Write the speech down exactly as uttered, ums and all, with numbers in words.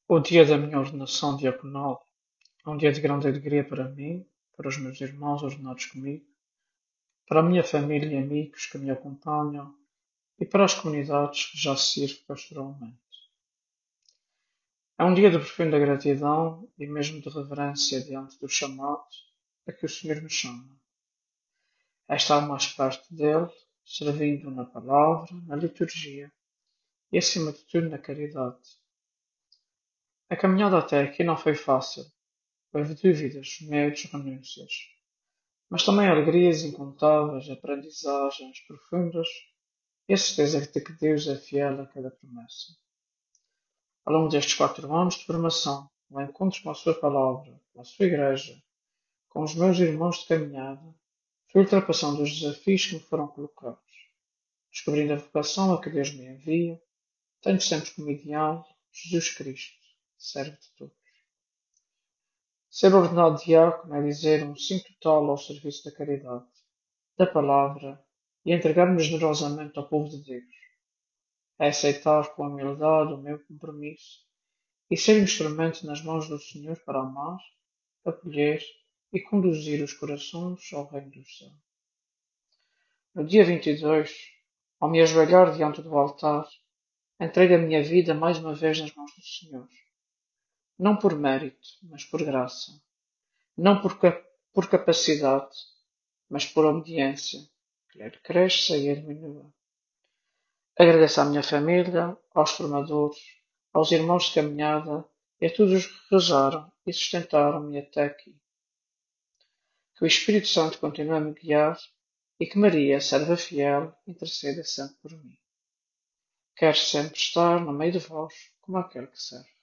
O dia da minha ordenação diaconal é um dia de grande alegria para mim, para os meus irmãos ordenados comigo, para a minha família e amigos que me acompanham e para as comunidades que já sirvo pastoralmente. É um dia de profunda gratidão e mesmo de reverência diante do chamado a que o Senhor me chama. É estar mais perto dele, servindo na palavra, na liturgia e, acima de tudo, na caridade. A caminhada até aqui não foi fácil. Houve dúvidas, medos, renúncias, mas também alegrias incontáveis, aprendizagens profundas e a certeza de que Deus é fiel a cada promessa. Ao longo destes quatro anos de formação, no encontro com a Sua Palavra, com a Sua Igreja, com os meus irmãos de caminhada, fui ultrapassando os desafios que me foram colocados, descobrindo a vocação a que Deus me envia, tendo sempre como ideal Jesus Cristo, servo de todos. Ser ordenado diácono é dizer um sim total ao serviço da caridade, da palavra e entregar-me generosamente ao povo de Deus. É aceitar com humildade o meu compromisso e ser instrumento nas mãos do Senhor para amar, acolher e conduzir os corações ao reino do céu. No dia vinte e dois, ao me ajoelhar diante do altar, entrego a minha vida mais uma vez nas mãos do Senhor. Não por mérito, mas por graça. Não por, cap por capacidade, mas por obediência, que Ele cresça e Ele diminua. Agradeço à minha família, aos formadores, aos irmãos de caminhada e a todos os que rezaram e sustentaram-me até aqui. Que o Espírito Santo continue a me guiar e que Maria, serva fiel, interceda sempre por mim. Quero sempre estar no meio de vós como aquele que serve.